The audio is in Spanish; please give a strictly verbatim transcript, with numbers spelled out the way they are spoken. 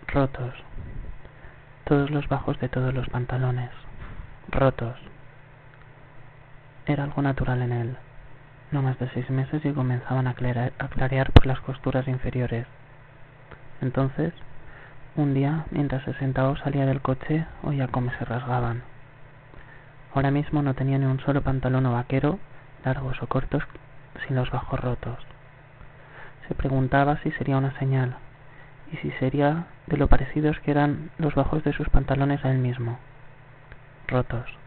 rotos. Todos los bajos de todos los pantalones, rotos. Era algo natural en él. No más de seis meses y comenzaban a clarear, a clarear por las costuras inferiores. Entonces, un día, mientras se sentaba o salía del coche, oía cómo se rasgaban. Ahora mismo no tenía ni un solo pantalón o vaquero, largos o cortos, sin los bajos rotos. Se preguntaba si sería una señal, y si sería de lo parecidos que eran los bajos de sus pantalones a él mismo, rotos.